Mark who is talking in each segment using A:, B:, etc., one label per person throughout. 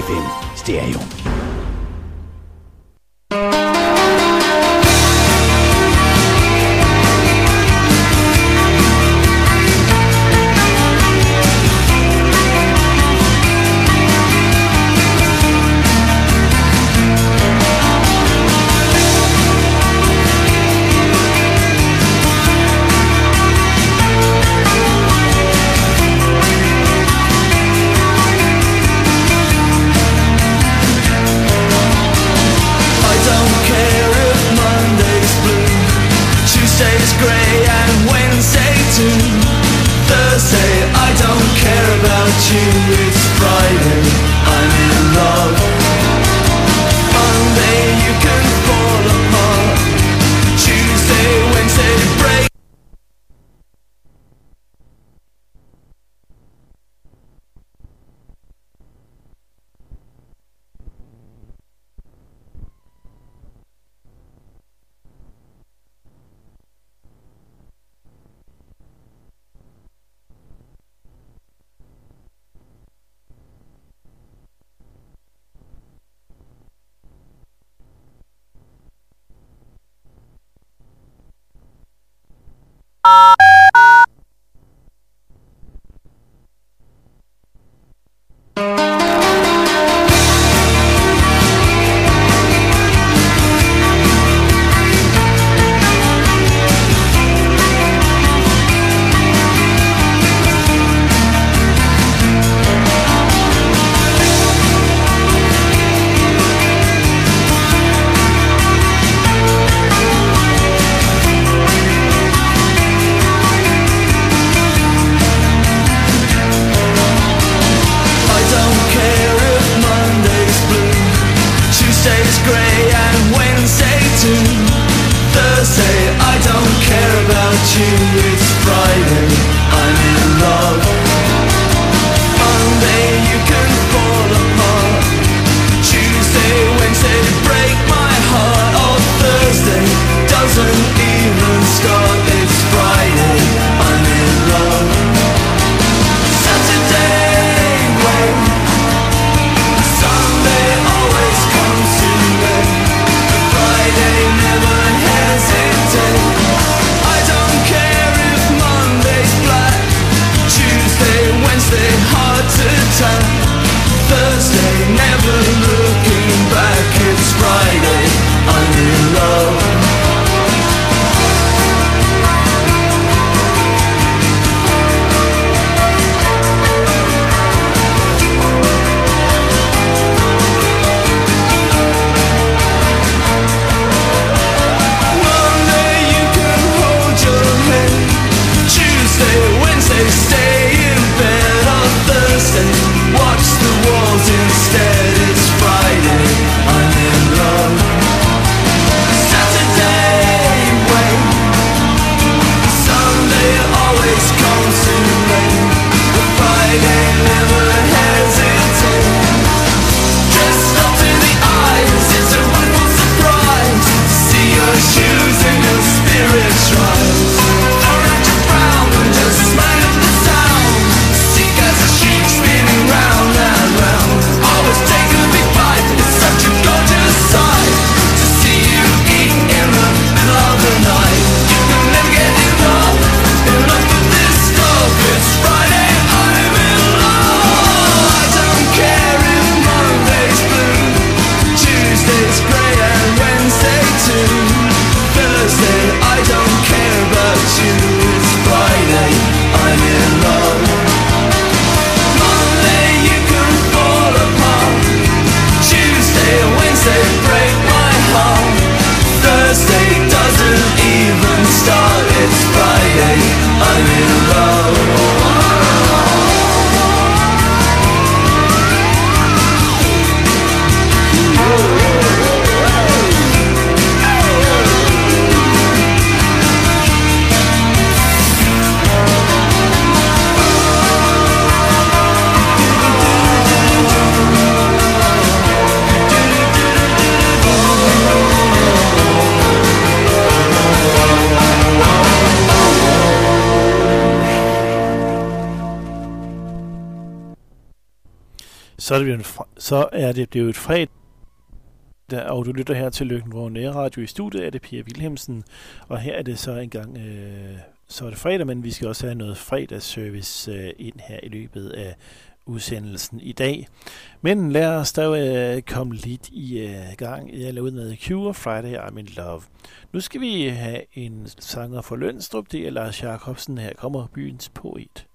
A: FM Stereo. Så er det blevet fredag, og du lytter her til Løkken Nærradio. I studiet er det Pia Wilhelmsen, og her er det så engang, så er det fredag, men vi skal også have noget fredagsservice ind her i løbet af udsendelsen i dag. Men lad os da komme lidt i gang. Jeg laver ud med Cure, Friday I'm in Love. Nu skal vi have en sanger fra Lønstrup, det er Lars Jacobsen. Her kommer byens poet.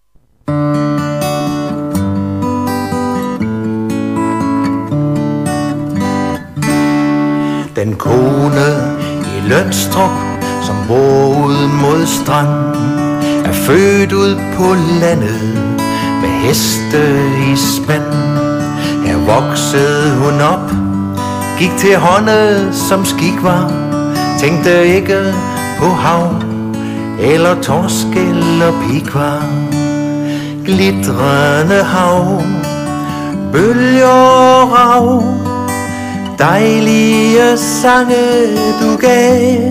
B: Den kone i Lønstrup, som bor ud mod strand, er født ud på landet med heste i spand. Her voksede hun op, gik til hånde som skik var, tænkte ikke på hav eller torsk eller pikvar. Glitrende hav, bølger og rav, dejlige sange du gav.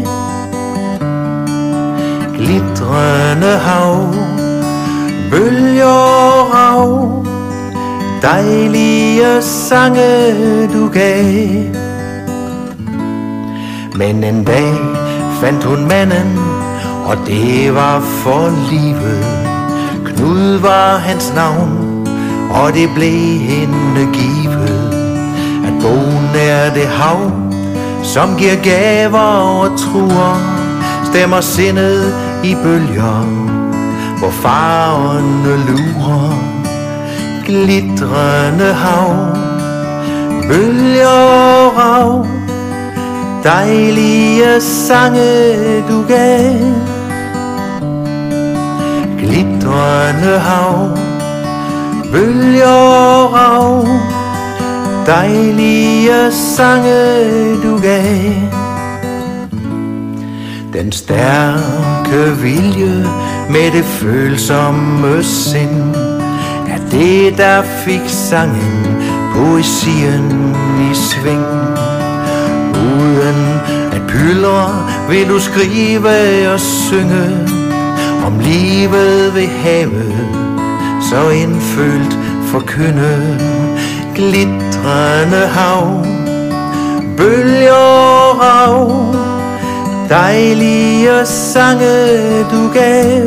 B: Glitrende hav, bølger og rav, dejlige sange du gav. Men en dag fandt hun manden, og det var for livet. Knud var hans navn, og det blev hende givet. At bo nær det hav, som giver gaver og truer, stemmer sindet i bølger, hvor farverne lurer. Glitrende hav, bølger og rav, dejlige sange du gav. Glitrende hav, bølger og rav, dejlige sange du gav. Den stærke vilje med det følsomme sind er det, der fik sangen, poesien i sving. Uden at pyldre vil du skrive og synge om livet ved havet, så indfølt forkynde. Glitrende hav, bølger og rav, dejlige sange du gav.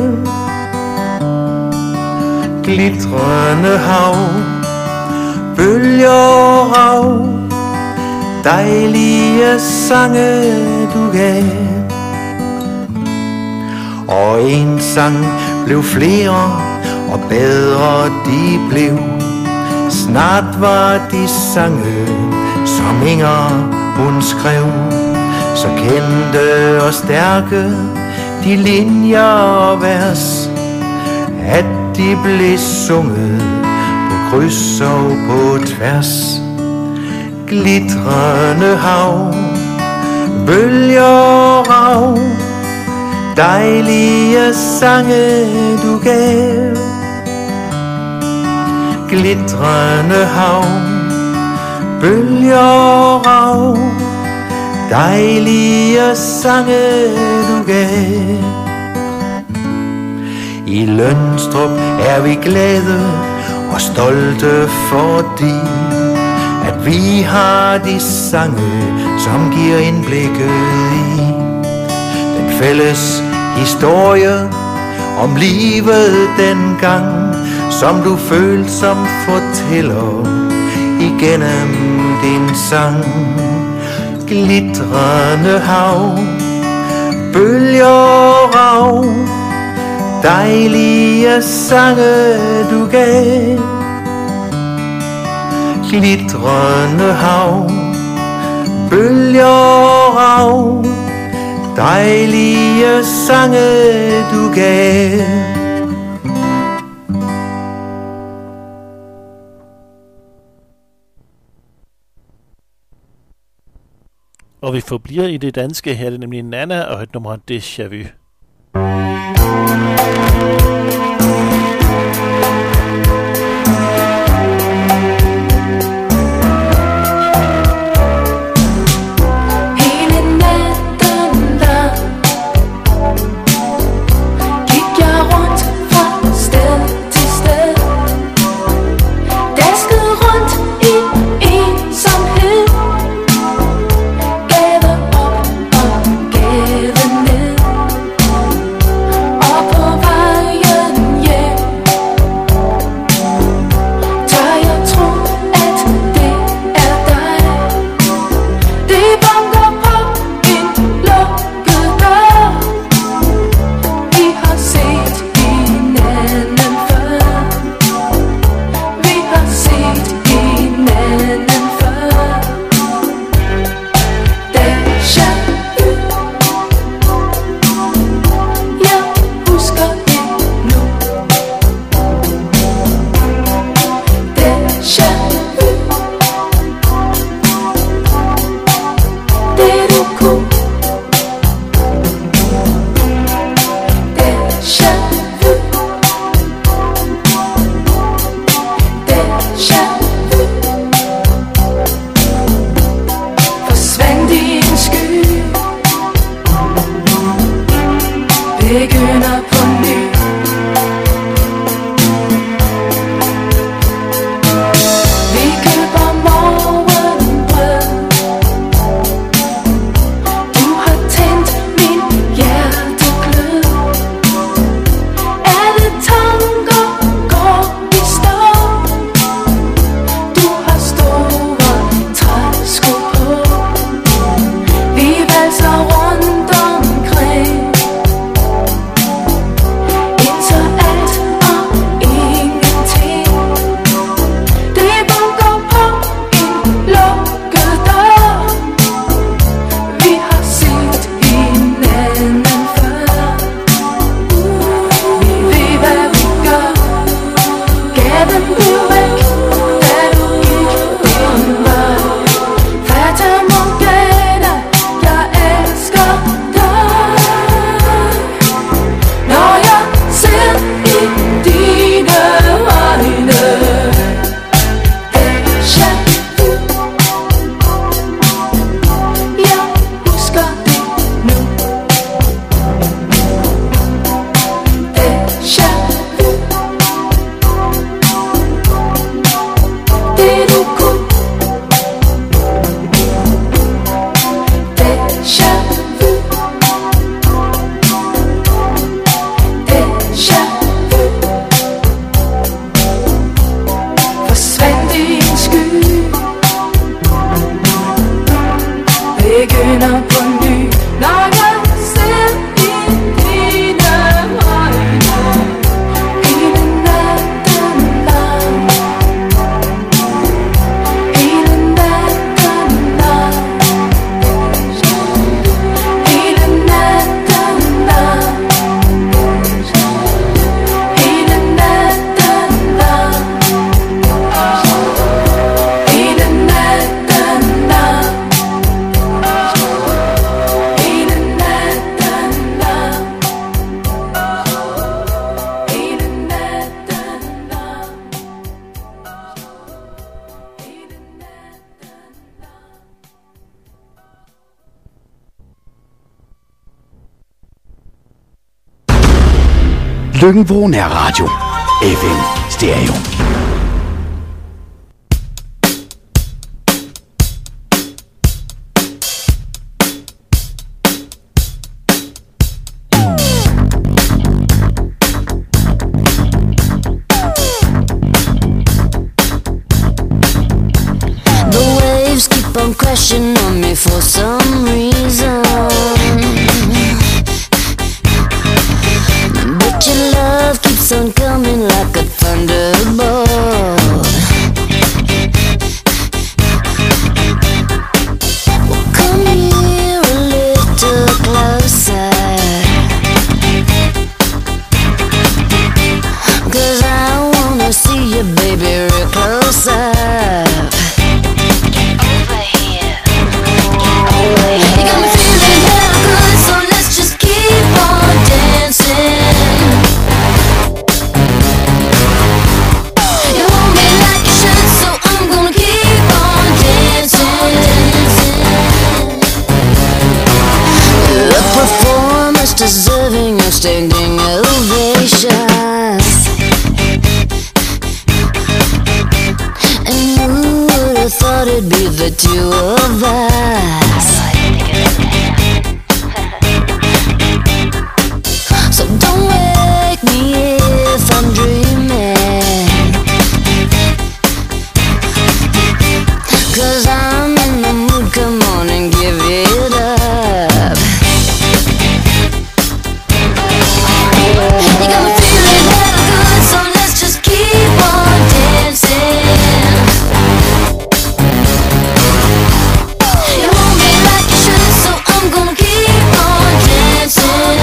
B: Glitrende hav, bølger og rav, dejlige sange du gav. Og en sang blev flere, og bedre de blev. Snart var de sange, som Inger hun skrev, så kendte og stærke de linjer og vers, at de blev sunget på kryds og på tværs. Glitrende hav, bølger og rav, dejlige sange du gav. Glitrende hav, bølger og rav, dejlige sange du gav. I Lønstrup er vi glade og stolte, fordi at vi har de sange, som giver indblikket i den fælles historie om livet dengang, som du følsom fortæller igennem din sang. Glitrende hav, bølger og rav, dejlige sange du gav. Glitrende hav, bølger og rav, dejlige sange du gav.
A: Og vi forbliver i det danske. Her er det nemlig Nana og et nummer Déjà Vu.
C: Daskede rundt Løkken-Vrå Nærradio. FM Stereo.
D: Crashing on me for some reason, but your love keeps on coming like a thunderbolt. Well, come here a little closer, 'cause I wanna see you, baby, real close up. Deserving of standing ovations, and who would have thought it'd be the two of us? So don't wake me if I'm dreaming, 'cause I'm in the mood, come on and give it up. You got me feeling hella good, so let's just keep on dancing. You hold me like you should, so I'm gonna keep on dancing.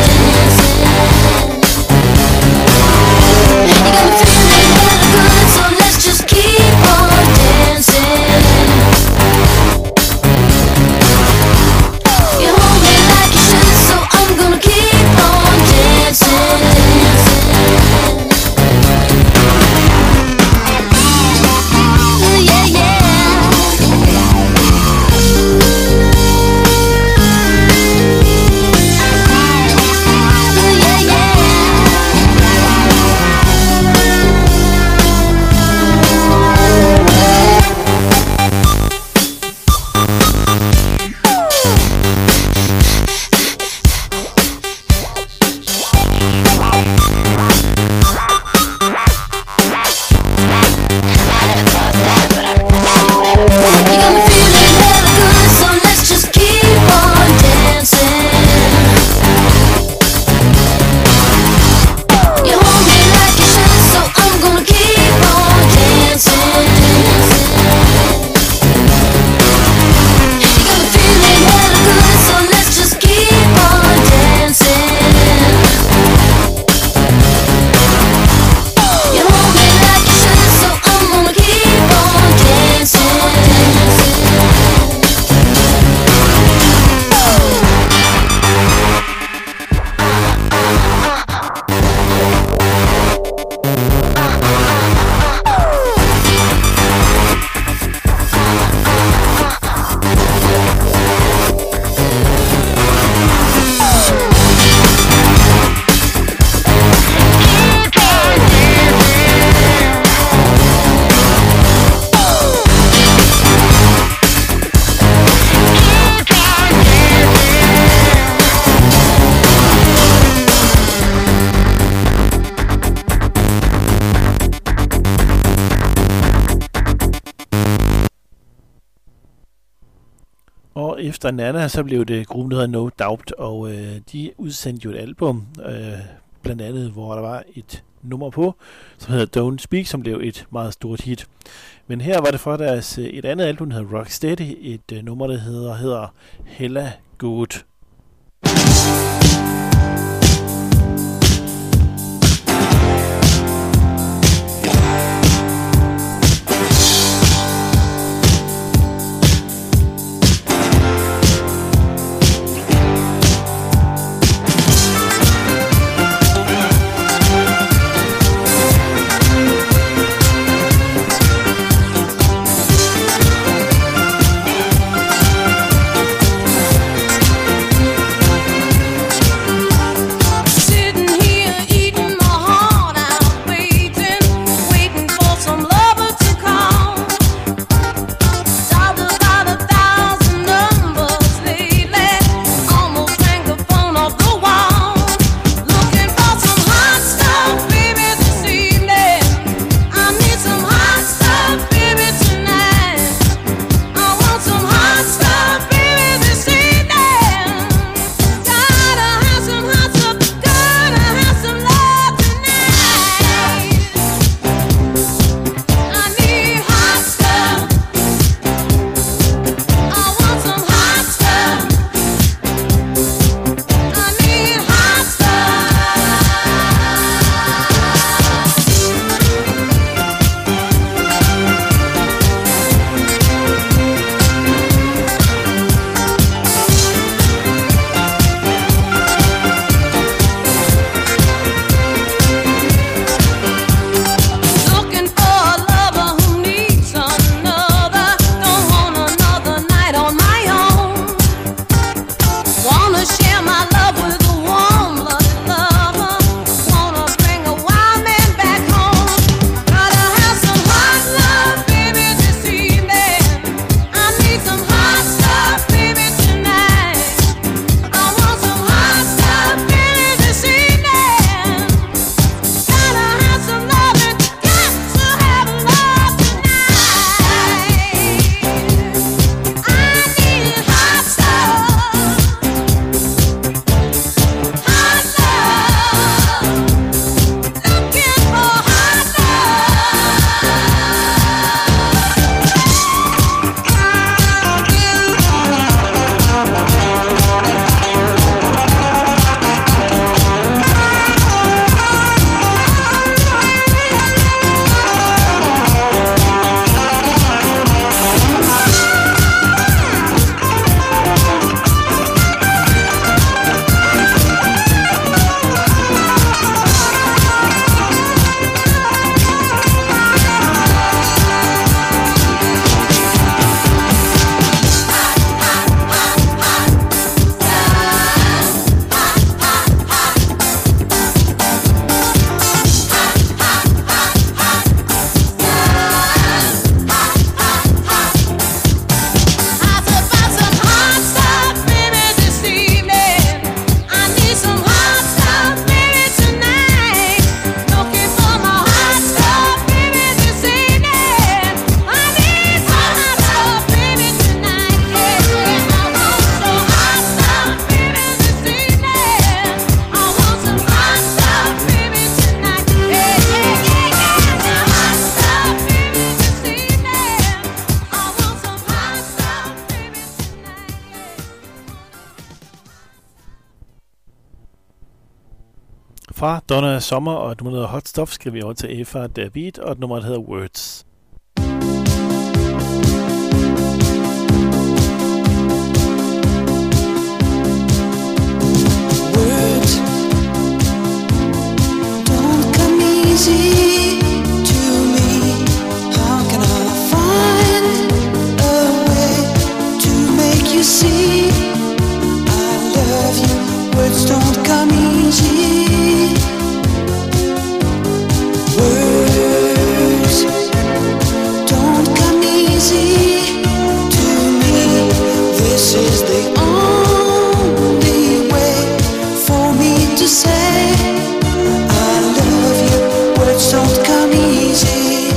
D: You got me feeling hella good, so let's just keep on dancing. You hold me like you should, so I'm gonna keep on dancing.
A: Efter Nana, så blev det gruppen, der hedder No Doubt, og de udsendte jo et album, blandt andet, hvor der var et nummer på, som hedder Don't Speak, som blev et meget stort hit. Men her var det for deres et andet album, der hedder Rocksteady, et nummer, der hedder Hella Good. Fra Donna Summer og et nummer, der hedder Hot Stuff, skal vi over til Eva David, og et nummer, der hedder Words.
E: Words don't come easy to me. How can I find a way to make you see I love you? Words don't come easy. Words don't come easy to me. This is the only way for me to say I love you. Words don't come easy.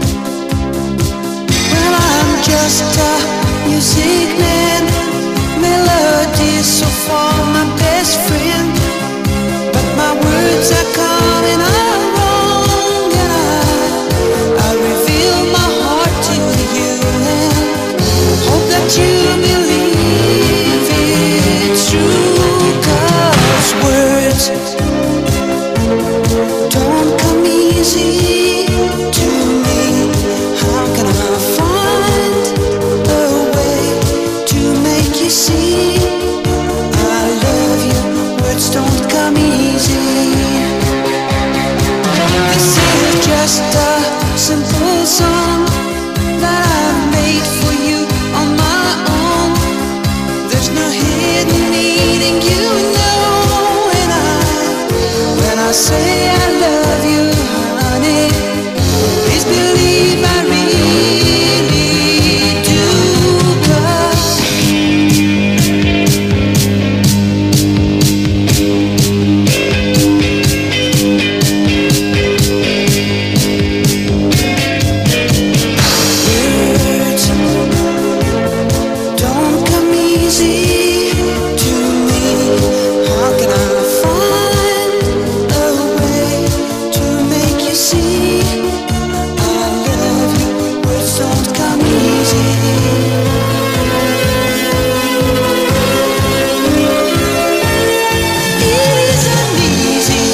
E: Well, I'm just a music man, melody so far my best friend, but my words are coming out wrong, and I reveal my heart to you and hope that you believe it's true. 'Cause words don't come easy to me. How can I find a way to make you see I love you? Words don't come easy. This is just a simple song that I've made for you on my own. There's no hidden meaning, you know, and when I say I love you, honey, please believe I really do. 'Cause words don't come easy to me. How can I find a way to make you see I love you? Words don't come easy. It isn't easy.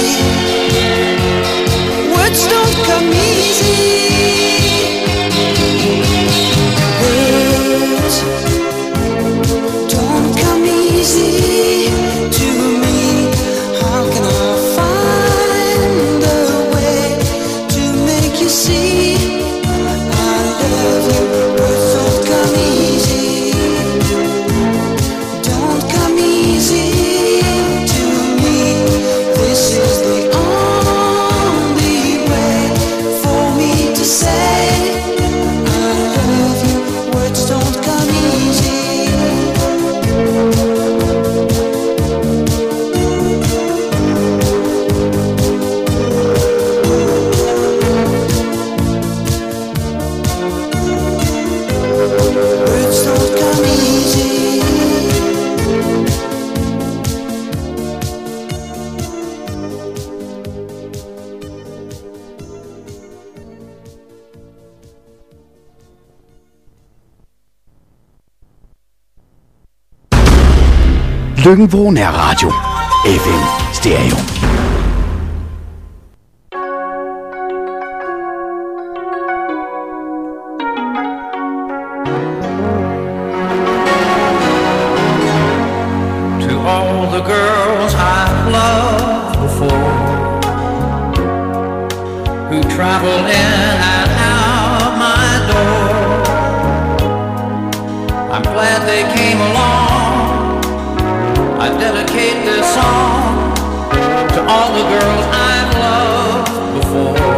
E: Words don't come easy. Words don't come easy to me. How can I find a way to make you see I love you? Words don't come easy. Don't come easy to me. This is the only way for me to say I love you. Words don't come easy. Words don't come easy.
C: Lykken Radio. FM Stereo.
B: To all the girls I've loved before, who travel in and out my door, I'm glad they came along. I dedicate this song to all the girls I've loved before,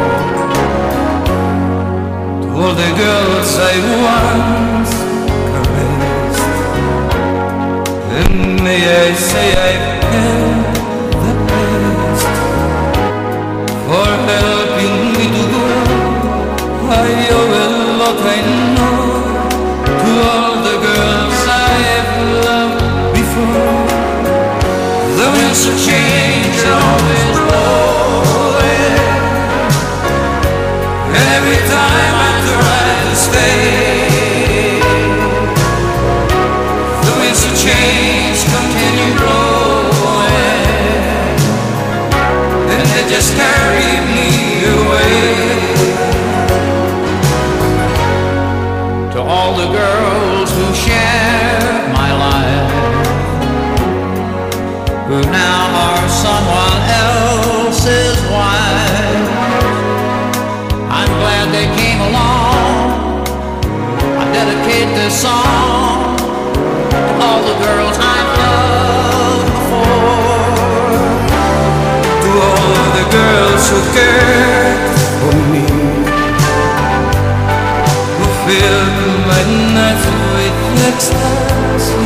B: to all the girls I once caressed, and may I say I've had the best for helping me to grow. I owe a lot, I know, to all the girls I've loved before. The winds of change are always blowing, and every time I try to stay, the winds of change continue blowing. who shared my life, who now are someone else's wife. I'm glad they came along. I dedicate this song to all the girls I've loved before, to all the girls who cared for me, who filled my nights with ecstasy.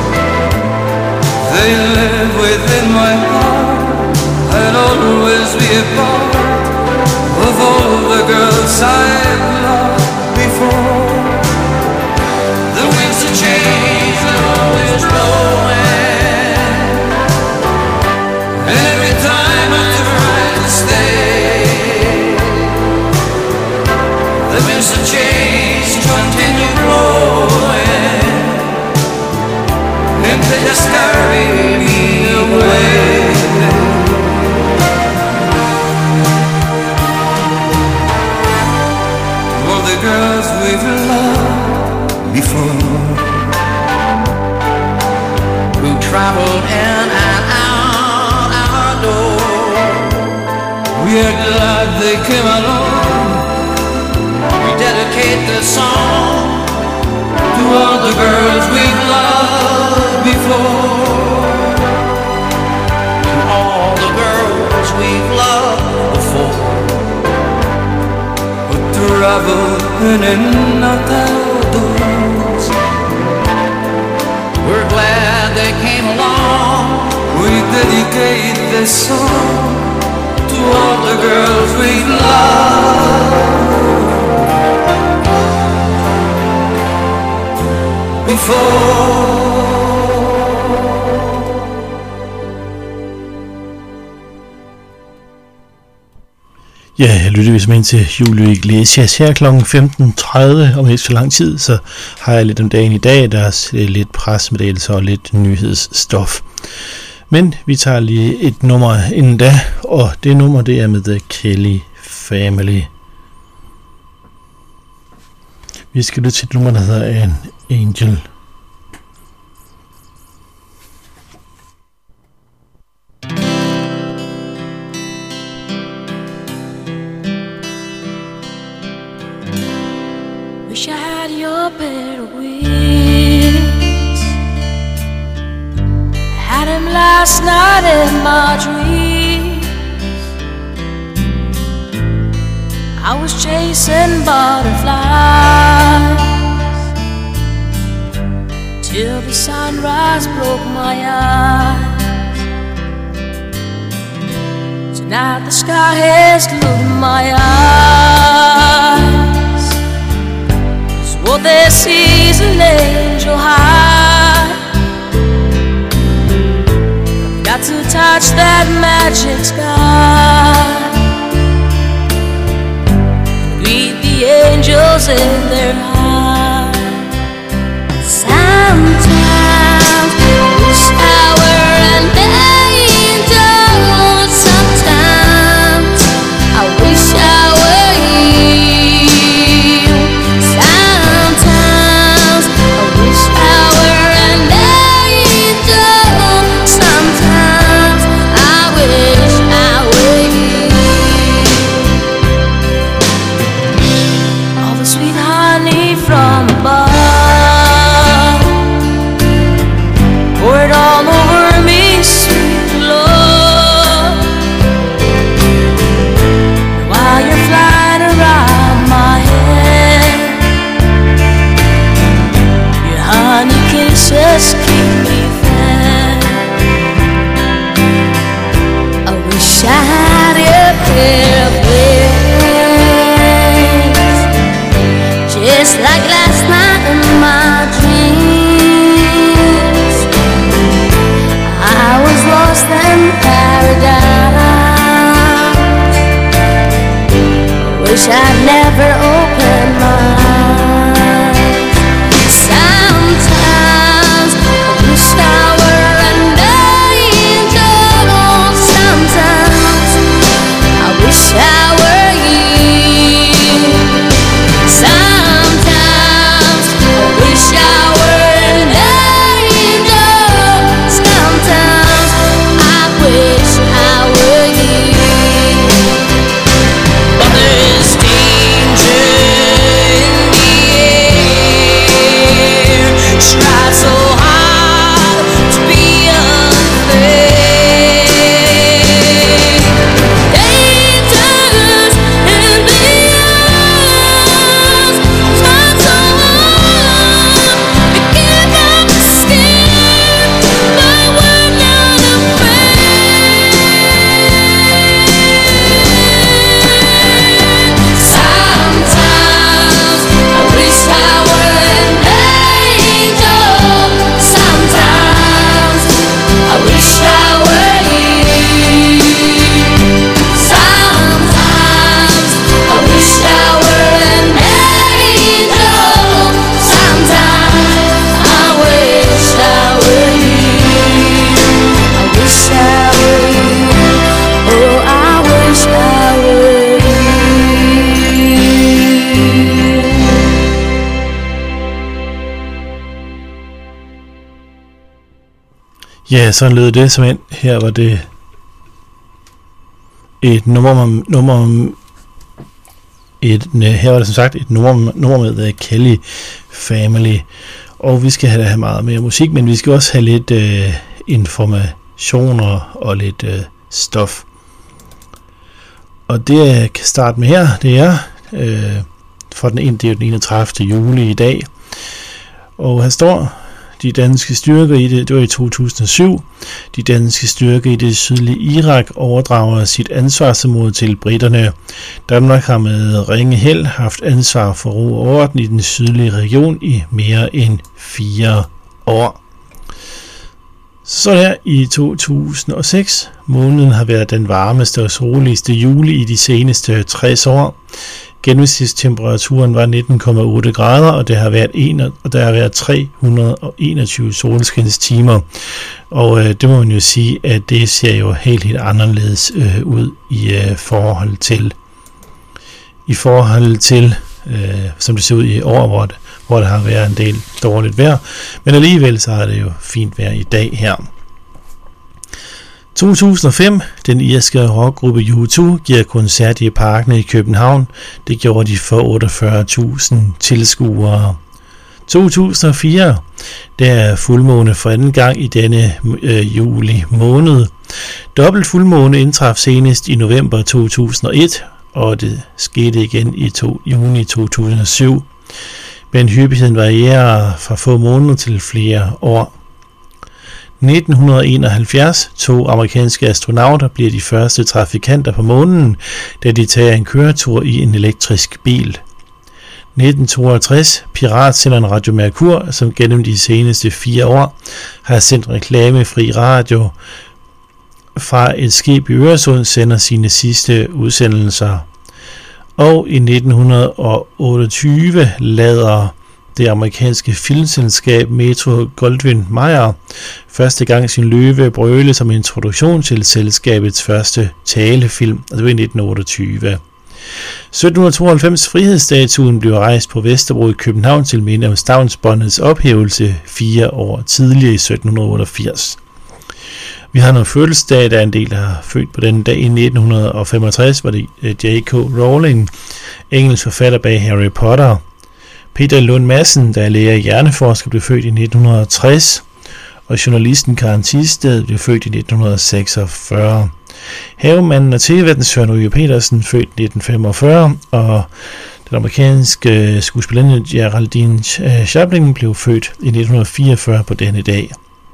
B: They live within my heart. I'll always be a part of all the girls I've loved before. The winds of change are always blowing, and every time I try to stay, the winds of change continue blowing, and they just carry me away. All the girls we've loved before, who traveled in and out our door, we are glad they came along. We dedicate this song to all the girls we've loved before, to all the girls we've loved before, who traveled in and out our doors. We're glad they came along. We dedicate this song to all the girls we loved before.
A: Ja, jeg lytter vist med ind til Julio Iglesias her kl. 15.30 om ikke så lang tid, så har jeg lidt om dagen i dag, der er lidt pressemeddelelser og lidt nyhedsstof. Men vi tager lige et nummer inden da, og det nummer det er med The Kelly Family. Vi skal lytte til et nummer, der hedder An Angel.
D: Wish I had your pair of wings. Had him last night in my dreams. I was chasing butterflies till the sunrise broke my eyes. Tonight the sky has glued my eyes. What they see is an angel high. Got to touch that magic sky. Greet the angels in their eyes. Sometimes I wish I were an angel. Sometimes I wish I were you. Sometimes I wish I were an angel. Sometimes I wish I were you. All the sweet honey from above, pour it all over me, sweet love. While you're flying around my head, your honey kisses keep me fed. I wish I had a pair of wings, just like last night in my dreams. I was lost in paradise. I wish I'd never opened my eyes. Sometimes I wish
A: Ja, så lød det som ind. Her var det et nummer her var det som sagt et nummer med Kelly Family. Og vi skal have meget mere musik, men vi skal også have lidt informationer og lidt stof. Og det jeg kan starte med her, det er det er den 31. juli i dag. Og her står: de danske styrker i det var i 2007. De danske styrker i det sydlige Irak overdrager sit ansvarsområde til briterne. Danmark har med ringe held haft ansvar for ro og orden i den sydlige region i mere end 4 år. Så der i 2006. Måneden har været den varmeste og soligste juli i de seneste 60 år. Gennemsnitstemperaturen var 19,8 grader, og der har været 321 solskinstimer. Og det må man jo sige, at det ser jo helt anderledes ud i forhold til som det ser ud i år, hvor der har været en del dårligt vejr. Men alligevel så har det jo fint vejr i dag her. 2005, den irske rockgruppe U2 giver koncert i Parken i København. Det gjorde de for 48.000 tilskuere. 2004, der er fuldmåne for anden gang i denne juli måned. Dobbelt fuldmåne indtraf senest i november 2001, og det skete igen i juni 2007. Men hyppigheden varierer fra få måneder til flere år. 1971, 2 amerikanske astronauter bliver de første trafikanter på månen, da de tager en køretur i en elektrisk bil. 1962, piratsenderen Radio Mercur, som gennem de seneste 4 år har sendt reklamefri radio fra et skib i Øresund, sender sine sidste udsendelser. Og i 1928 lader det amerikanske filmselskab Metro-Goldwyn-Mayer første gang sin løve brøle som introduktion til selskabets første talefilm, og det var i 1928. 1792 frihedsstatuen blev rejst på Vesterbro i København til minde om stavnsbåndets ophævelse 4 år tidligere i 1788. Vi har nogle fødselsdage, der er en del, der er født på denne dag. I 1965 var det J.K. Rowling, engelsk forfatter bag Harry Potter. Peter Lund Madsen, der er lærer i hjerneforsker, blev født i 1960, og journalisten Karen Thisted blev født i 1946. Havemanden og tv-værten Søren Ryge Petersen, født i 1945, og den amerikanske skuespillerinde Geraldine Chaplin blev født i 1944 på denne dag.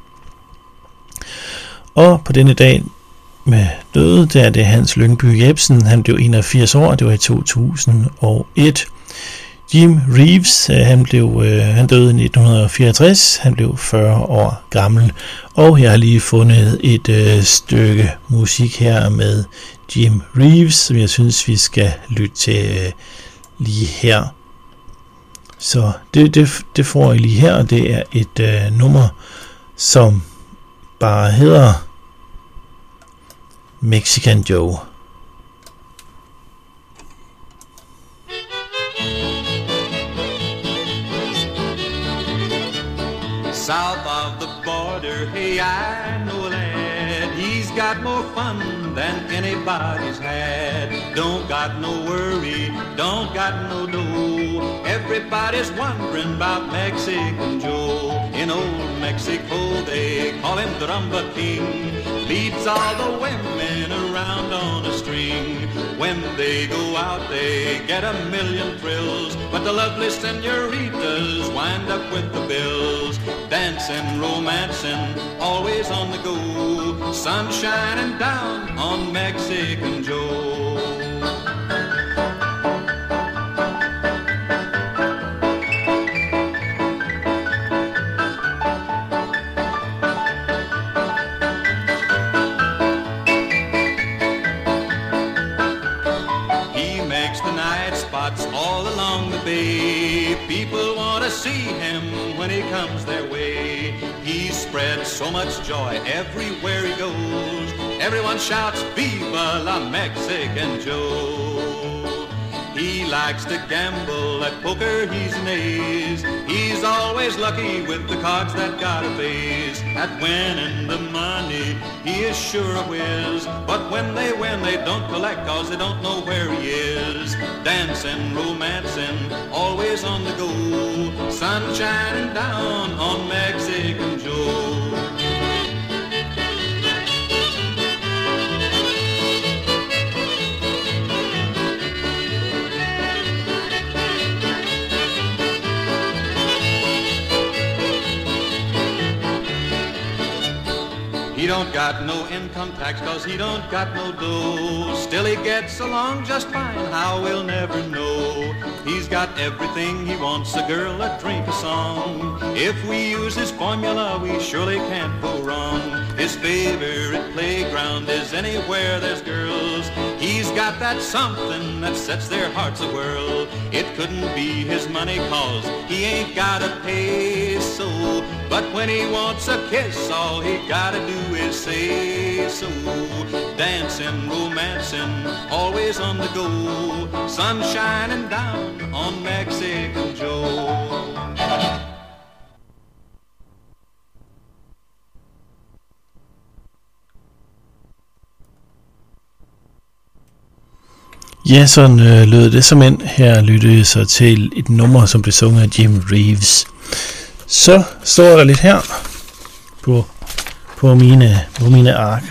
A: Og på denne dag med døde, der er det Hans Lyngby Jebsen. Han blev 81 år, det var i 2001. Jim Reeves, han døde i 1964, han blev 40 år gammel. Og jeg har lige fundet et stykke musik her med Jim Reeves, som jeg synes, vi skal lytte til lige her. Så det får I lige her, og det er et nummer, som bare hedder Mexican Joe.
F: South of the border, hey, I know a lad. He's got more fun than anybody's had. Don't got no worry, don't got no dough. Everybody's wondering about Mexican Joe. In old Mexico, they call him the Rumba King. Leads all the women around on a string. When they go out, they get a million thrills. But the lovely senoritas wind up with the bills. Dancing, romancing, always on the go. Sun shining down on Mexican Joe. All along the bay, people want to see him when he comes their way. He spreads so much joy everywhere he goes. Everyone shouts, Viva la Mexican Joe. He likes to gamble, at poker he's an ace. He's always always lucky with the cards that got a face. At winning the money, he is sure a whiz. But when they win, they don't collect, cause they don't know where he is. Dancing, romancing, always on the go. Sun shining down on Mexican Joe. He don't got no income tax cause he don't got no dough. Still he gets along just fine, how we'll never know. He's got everything he wants, a girl, a drink, a song. If we use his formula, we surely can't go wrong. His favorite playground is anywhere there's girls. He's got that something that sets their hearts a-whirl. It couldn't be his money cause he ain't got a peso. But when he wants a kiss, all he gotta do is say so. Dancing, romancing, always on the go. Sun shining down on Mexican Joe.
A: Ja, sådan lød det som end. Her lyttede jeg så til et nummer, som blev sunget af Jim Reeves. Så står der lidt her på mine ark.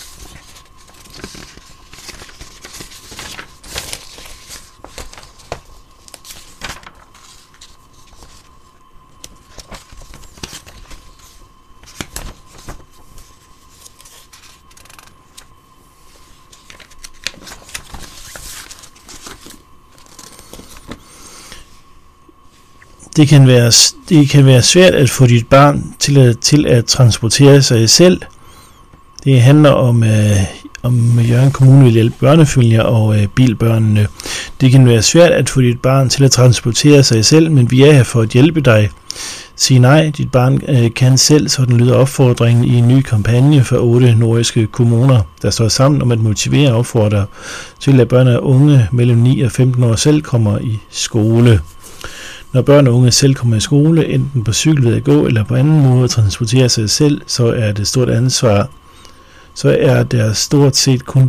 A: Det kan være svært at få dit barn til at transportere sig selv. Det handler om Hjørring Kommune vil hjælpe børnefamilier og bilbørnene. Det kan være svært at få dit barn til at transportere sig selv, men vi er her for at hjælpe dig. Sig nej, dit barn kan selv, sådan lyder opfordringen i en ny kampagne for 8 nordjyske kommuner, der står sammen om at motivere og opfordre til, at børn og unge mellem 9 og 15 år selv kommer i skole. Når børn og unge selv kommer i skole, enten på cykel ved at gå eller på anden måde at transportere sig selv, så er det stort ansvar. Så er der stort set kun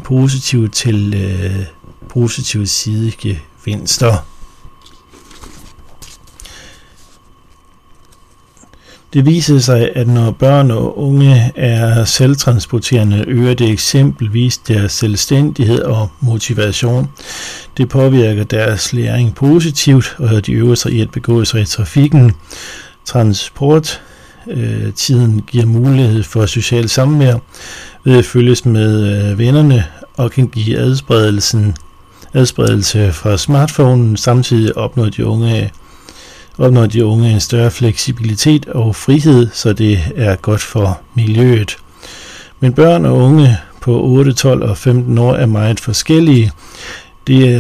A: positive sidegevinster. Det viser sig, at når børn og unge er selvtransporterende, øger det eksempelvis deres selvstændighed og motivation. Det påvirker deres læring positivt, og de øver sig i at begå sig i trafikken. Transporttiden giver mulighed for social samvær ved at følges med vennerne og kan give adspredelse fra smartphonen. Samtidig opnår de unge en større fleksibilitet og frihed, så det er godt for miljøet. Men børn og unge på 8, 12 og 15 år er meget forskellige. Det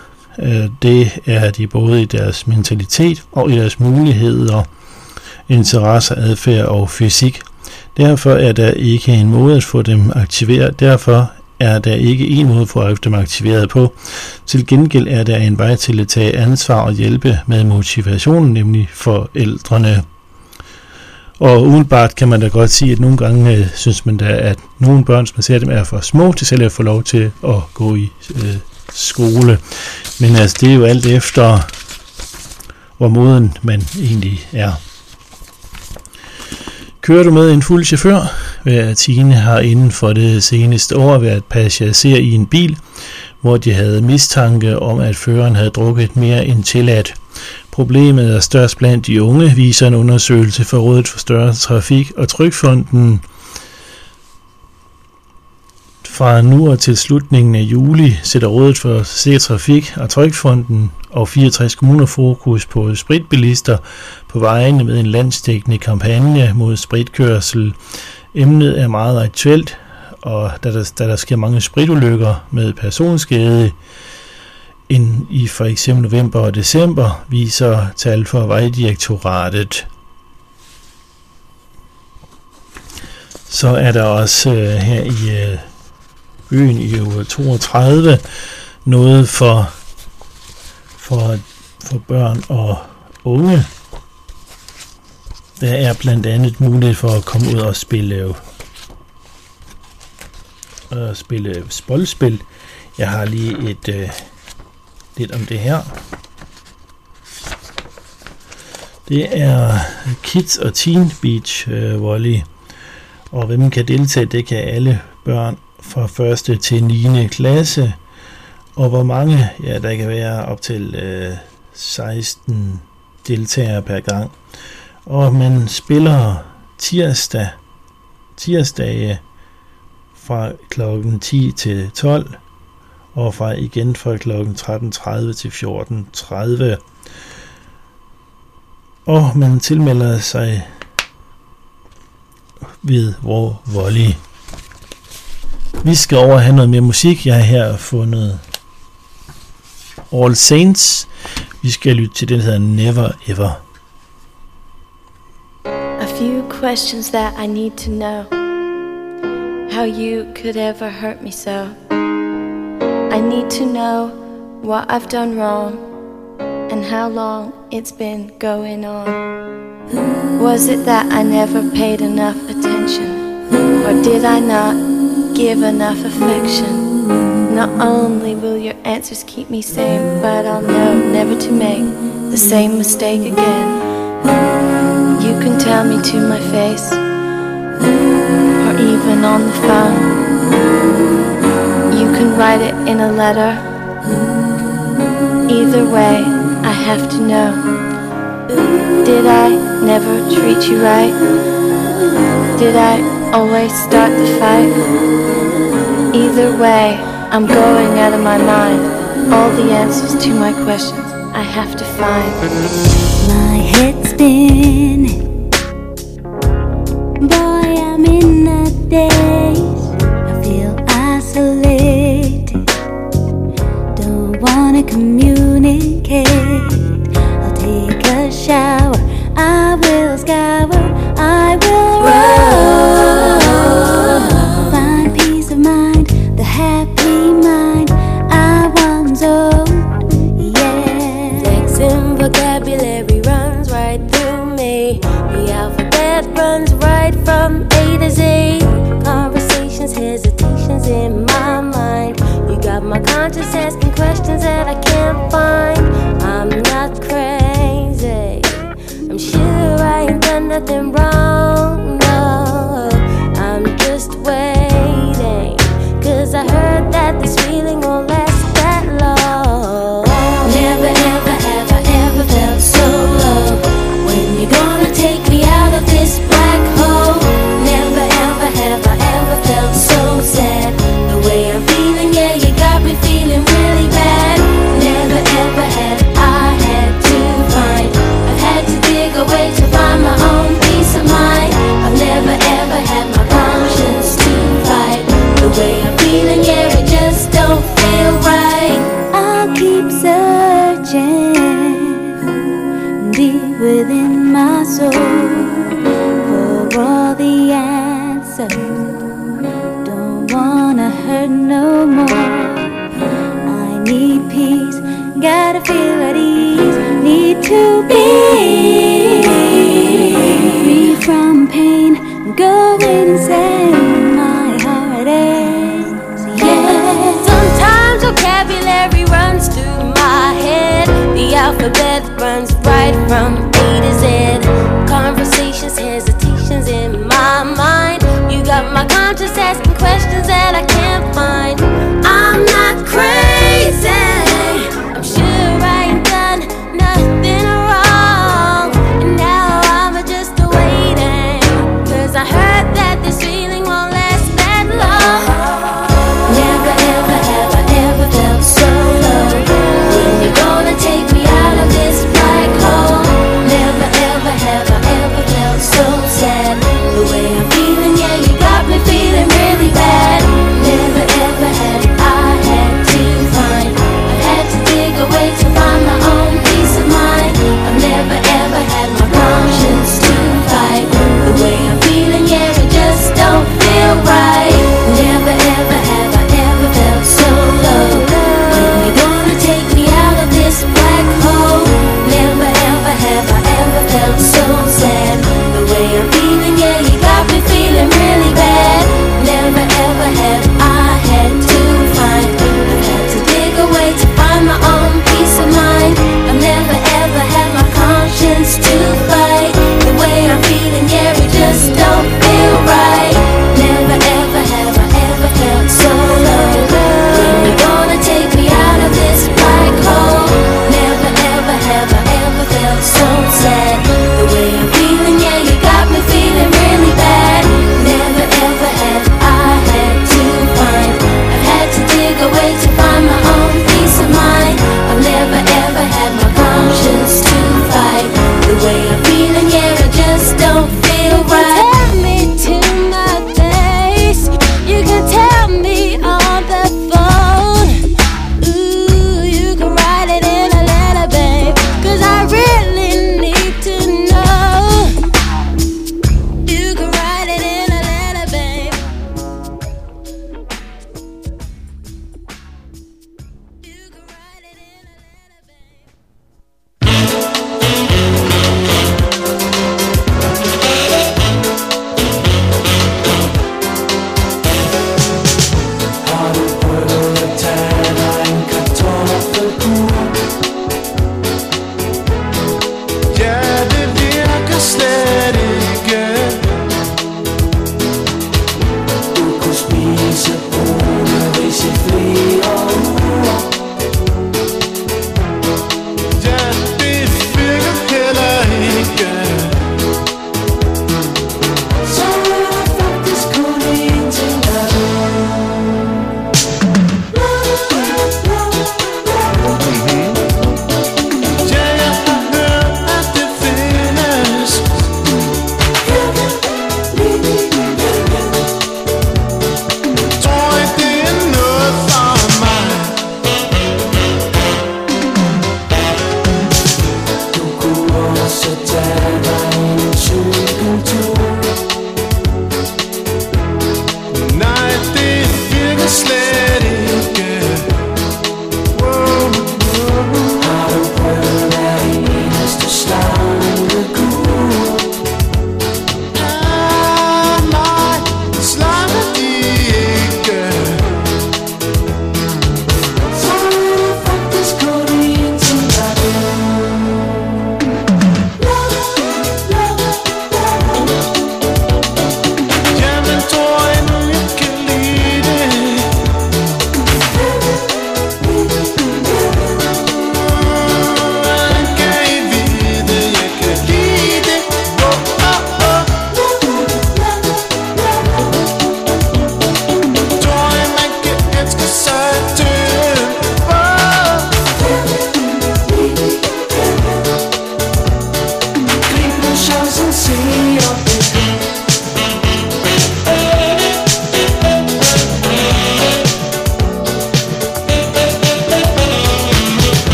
A: er de både i deres mentalitet og i deres muligheder, interesser, adfærd og fysik. Derfor er der ikke en måde at få dem aktiveret. Derfor er der ikke en måde for at få dem aktiveret på. Til gengæld er der en vej til at tage ansvar og hjælpe med motivationen, nemlig forældrene. Og umiddelbart kan man da godt sige, at nogle gange synes man da, at nogle børn, som man ser dem, er for små til selv at få lov til at gå i skole. Men altså, det er jo alt efter, hvor moden man egentlig er. Kører du med en fuld chauffør? Hver tiende har inden for det seneste år været passager i en bil, hvor de havde mistanke om, at føreren havde drukket mere end tilladt. Problemet er størst blandt de unge, viser en undersøgelse fra Rådet for Større Trafik og Trygfonden. Fra nu og til slutningen af juli sætter Rådet for Sikker Trafik og Trygfonden og 64 kommuner fokus på spritbilister på vejene med en landsdækkende kampagne mod spritkørsel. Emnet er meget aktuelt, og da der sker mange spritulykker med personskade i for eksempel november og december, viser tal fra Vejdirektoratet. Så er der også her i byen i uge 32 noget for børn og unge. Der er blandt andet mulighed for at komme ud og spille boldspil. Jeg har lige lidt om det her. Det er Kids og Teen Beach Volley. Og hvem kan deltage? Det kan alle børn fra 1. til 9. klasse. Og hvor mange? Ja, der kan være op til 16 deltagere per gang. Og man spiller tirsdage fra klokken 10 til 12, og igen fra klokken 13.30 til 14.30. Og man tilmelder sig ved Vor Volley. Vi skal over have noget mere musik. Jeg har her fundet All Saints. Vi skal lytte til den, der hedder Never Ever.
G: A few questions that I need to know. How you could ever hurt me so. I need to know what I've done wrong and how long it's been going on. Was it that I never paid enough attention, or did I not give enough affection? Not only will your answers keep me sane, but I'll know never to make the same mistake again. You can tell me to my face, or even on the phone. You can write it in a letter. Either way, I have to know. Did I never treat you right? Did I always start the fight? Either way, I'm going out of my mind. All the answers to my questions I have to find.
H: My head's spinning, boy, I'm in a daze. I feel isolated, don't wanna communicate. I'll take a shower, I will scour, I will run. Find peace of mind, the happy mind I once owned. Yeah, flexing vocabulary runs right through me. The alphabet runs right from A to Z. Conversations, hesitations in my mind. You got my conscience asking questions that I can't find. I'm not crazy, I'm sure I ain't done nothing wrong, no. I'm just waiting, 'cause I heard that this feeling won't last that long. Never ever have I ever felt so low. When you gonna take me out of this black hole? Never ever have I ever felt so sad. The way I'm feeling, yeah, you got me feeling really bad. Never ever had I had to find, I've had to dig away to find my own peace of mind. I've never ever had my conscience to fight. The way I'm feeling, yeah, it just don't feel right. I'll keep searching deep within my soul for all the answers. Don't wanna hurt no more. I need peace, gotta feel at ease. Need to be free from pain, going insane. My heart aches, yeah. Sometimes vocabulary runs through my head. The alphabet runs right from A to Z. Conversations, hesitations in my mind. You got my conscience asking questions that I can't find. I'm not crazy, I'm sure I ain't done nothing wrong.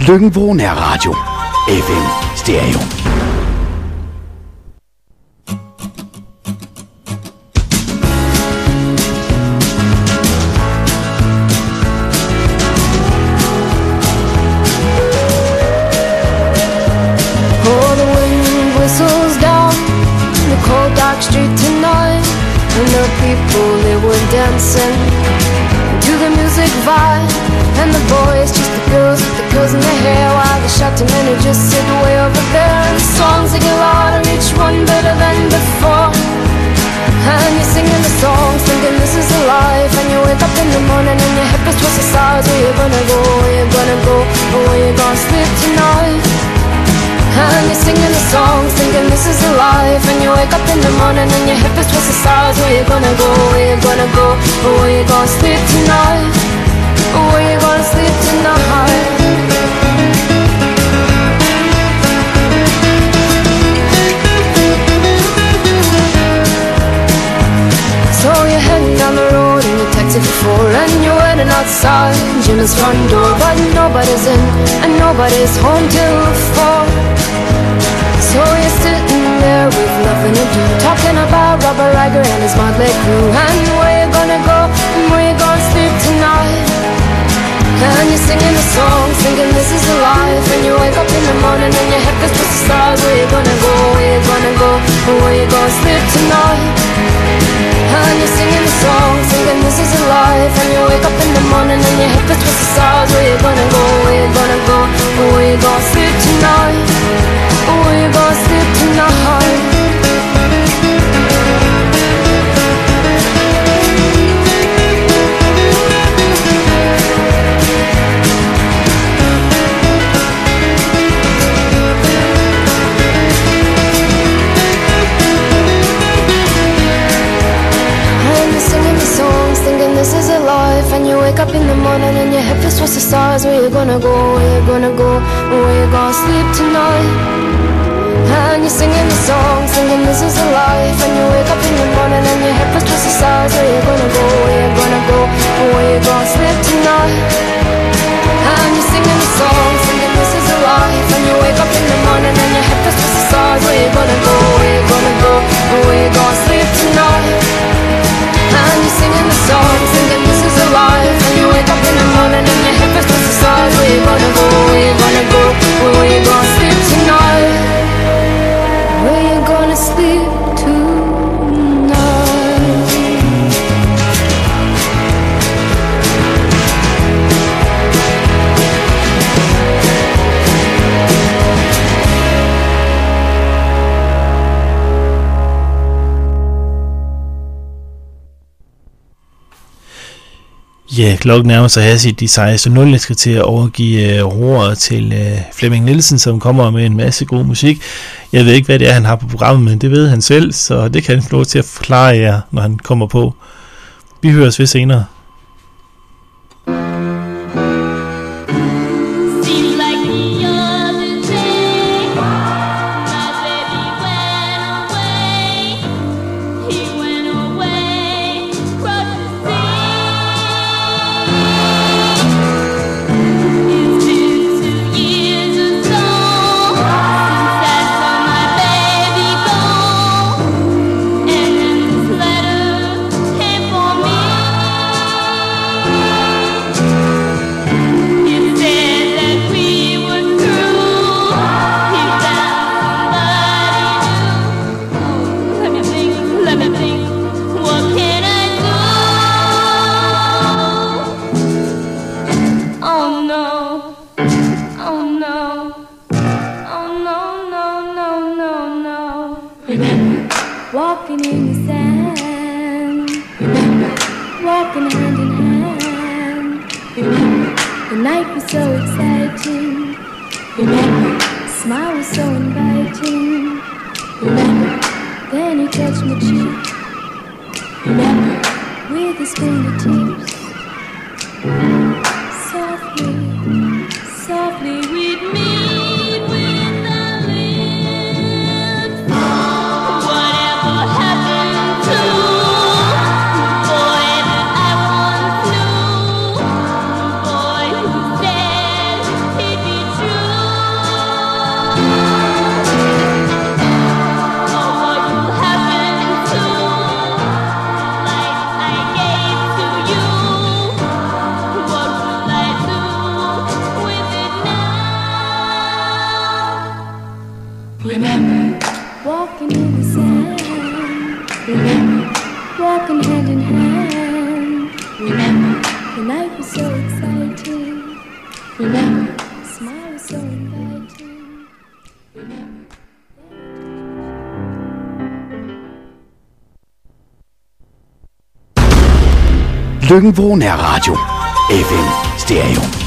C: Lykken Nærradio. FM Stereo.
I: Street tonight, and the people they were dancing to the music vibe, and the boys just the girls in their hair, while the shouting men who just sit way over there. And the songs they get louder, each one better than before. And you're singing the songs, thinking this is a life. And you wake up in the morning and your hip is twisted sides. Where you gonna go? Where you gonna go? Or where you gonna sleep tonight? And you're singing the songs, thinking this is a life. And you wake up in the morning and your hip is twisted sides. Where you gonna go? Where you gonna go? Or where you gonna sleep tonight? Or where you gonna sleep tonight? So you're heading down the road in your taxi for 4, and you're waiting outside Jim's front door, but nobody's in and nobody's home till 4. So you're sitting there with nothing to do, talking about Robert Riger and his motley crew, and where you gonna go and where you gonna sleep tonight. And you're singing the songs, thinking this is a life. And you wake up in the morning and your head is twisted stars. Where you gonna go? Where you gonna go? And where you gonna sleep tonight? And you're singing the songs, thinking this is a life. And you wake up in the morning and your head is twisted stars. Where you gonna go? Where you gonna go? And where you gonna sleep tonight? And where you gonna sleep tonight? This is a life, and you wake up in the morning and your head feels towards the stars. Where you gonna go? Where you gonna go? Where you gonna sleep tonight? And you're singing the song, singing this is a life. And you wake up in the morning and your head feels towards the stars. Where you gonna go? Where you gonna go? Where you gonna sleep tonight? And you're singing the song, singing this is a life. And you wake up in the morning and your head feels towards the stars. Where you gonna go? Where you gonna go? Where you gonna sleep tonight? And you're singing the song, thinking this is a life. And you wake up in the morning and your head feels towards the stars. Where you gonna go? Where you gonna go? Where you gonna sleep tonight? Where you gonna sleep tonight?
A: Ja, klokken nærmer sig hastigt de 16.00. Jeg skal til at overgive roret til Flemming Nielsen, som kommer med en masse god musik. Jeg ved ikke, hvad det er, han har på programmet, men det ved han selv, så det kan han få lov til at forklare jer, når han kommer på. Vi høres ved senere.
H: Walking in the sand, walking hand in hand. The night was so exciting. Smile was so inviting. Then he touched my cheek with his fingertips. Softly, softly we'd meet with our lips. Whatever happened to the boy that I once knew, the boy who said he'd be true?
G: Remember, smile is so inviting.
C: Lykken på Nærradio. FM Stereo.